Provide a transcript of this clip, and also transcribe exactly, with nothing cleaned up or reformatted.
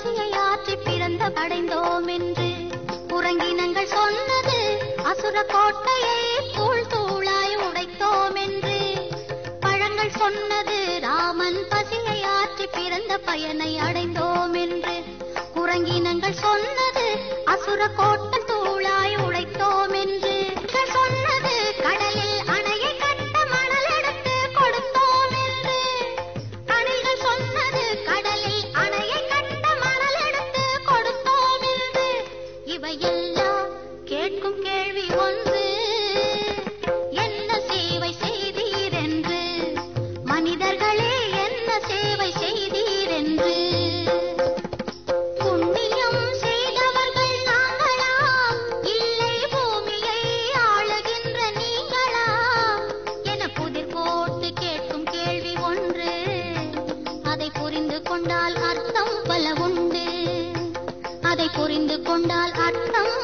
பசியை ஆற்றி பிறந்த படைந்தோம் என்று குரங்கினங்கள் சொன்னது அசுர கோட்டையை தூள் தூளாய் உடைத்தோம் என்று. பழங்கள் சொன்னது ராமன் பசியை ஆற்றி பிறந்த பயனை அடைந்தோம் என்று குரங்கினங்கள் சொன்னது அசுர கோட்டை தூளாய் உடைத்தோம் என்று. சொன்னது கடலில் அணையை கட்ட மணல் எடுத்து கொடுத்தோம் என்று. கணில்கள் சொன்னது கடலில் அணையை கட்ட மணல் எடுத்து கொடுத்தோம் என்று. இவையெல்லாம் கேட்கும் கேள்வி ஒன்று, என்ன சேவை செய்தீர் என்று. மனிதர்களே என்ன சேவை செய்தீர் என்று. புண்ணியம் செய்தவர்கள் நாங்களா, இல்லை பூமியை ஆளுகின்ற நீங்களா என புதிர் போட்டு கேட்கும் கேள்வி ஒன்று. அதை புரிந்து கொண்டால் அர்த்தம் பல உண்டு. அதை புரிந்து கொண்டால் அர்த்தம்